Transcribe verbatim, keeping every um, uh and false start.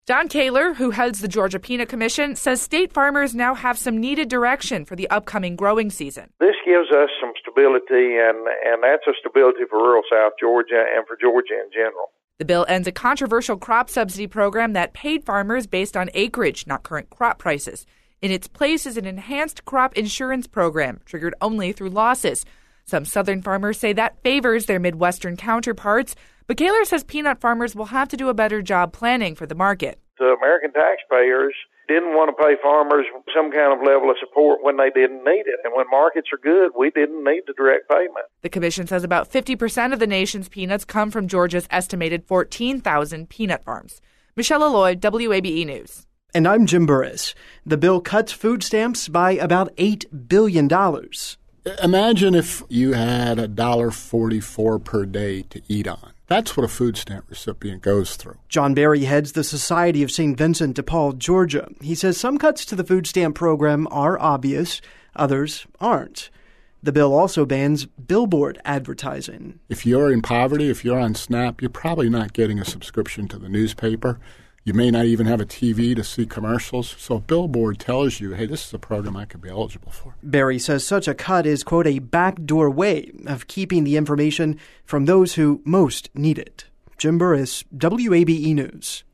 Don Kaler, who heads the Georgia Peanut Commission, says state farmers now have some needed direction for the upcoming growing season. This gives us some stability, and, and that's a stability for rural South Georgia and for Georgia in general. The bill ends a controversial crop subsidy program that paid farmers based on acreage, not current crop prices. In its place is an enhanced crop insurance program, triggered only through losses. Some southern farmers say that favors their Midwestern counterparts, but Kaler says peanut farmers will have to do a better job planning for the market. The American taxpayers didn't want to pay farmers some kind of level of support when they didn't need it. And when markets are good, we didn't need the direct payment. The commission says about fifty percent of the nation's peanuts come from Georgia's estimated fourteen thousand peanut farms. Michelle Lloyd, W A B E News. And I'm Jim Burris. The bill cuts food stamps by about eight billion dollars. Imagine if you had one dollar forty-four per day to eat on. That's what a food stamp recipient goes through. John Berry heads the Society of Saint Vincent de Paul, Georgia. He says some cuts to the food stamp program are obvious, others aren't. The bill also bans billboard advertising. If you're in poverty, if you're on SNAP, you're probably not getting a subscription to the newspaper. You may not even have a T V to see commercials. So a billboard tells you, hey, this is a program I could be eligible for. Berry says such a cut is, quote, a backdoor way of keeping the information from those who most need it. Jim Burris, W A B E News.